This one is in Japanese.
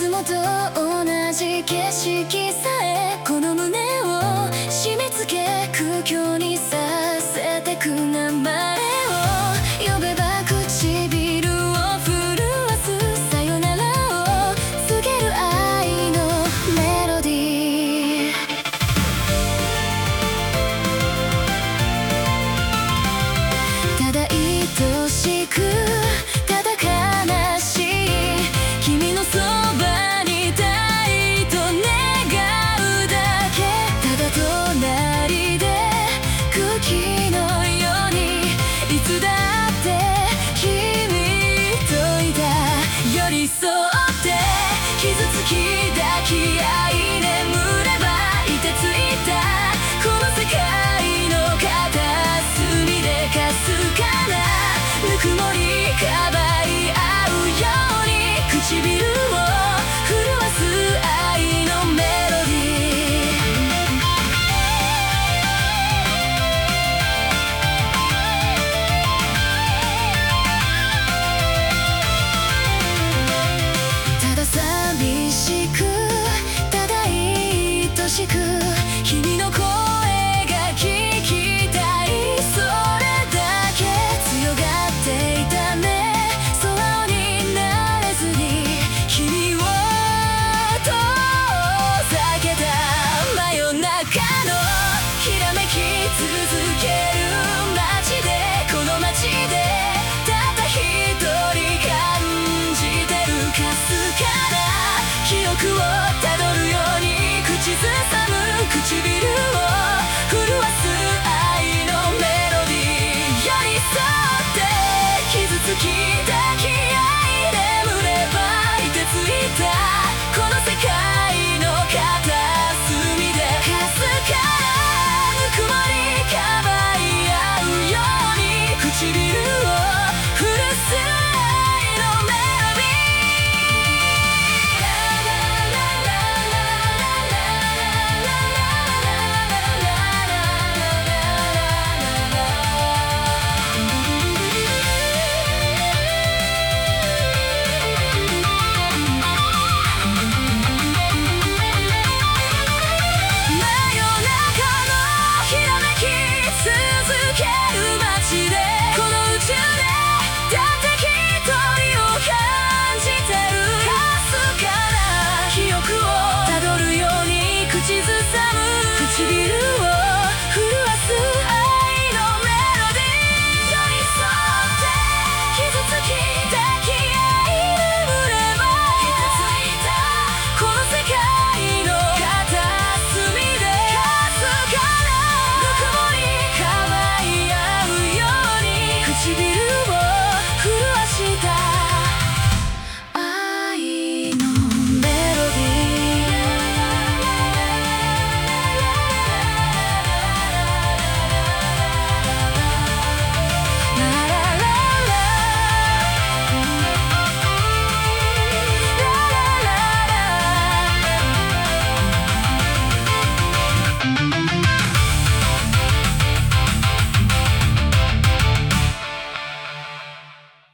つもと同じ景色さえこの胸を締め付け苦境にさせてく名前を呼べば唇を震わすさよならを告げる愛のメロディー。ただ愛しくただ悲しい君のそばにいたいと願うだけ。ただ隣で空気のようにいつだって君といた。寄り添って傷つき抱き合い眠れば凍てついたこの世界の片隅でかすかなぬくもりかばい合うように唇を震わす愛のメロディー。ただ寂しくただ愛しく君の声が聞きたいそれだけ強がっていたね素直になれずに君を遠ざけた真夜中のひらめき続ける街でこの街でたった一人感じてるかすかな記憶を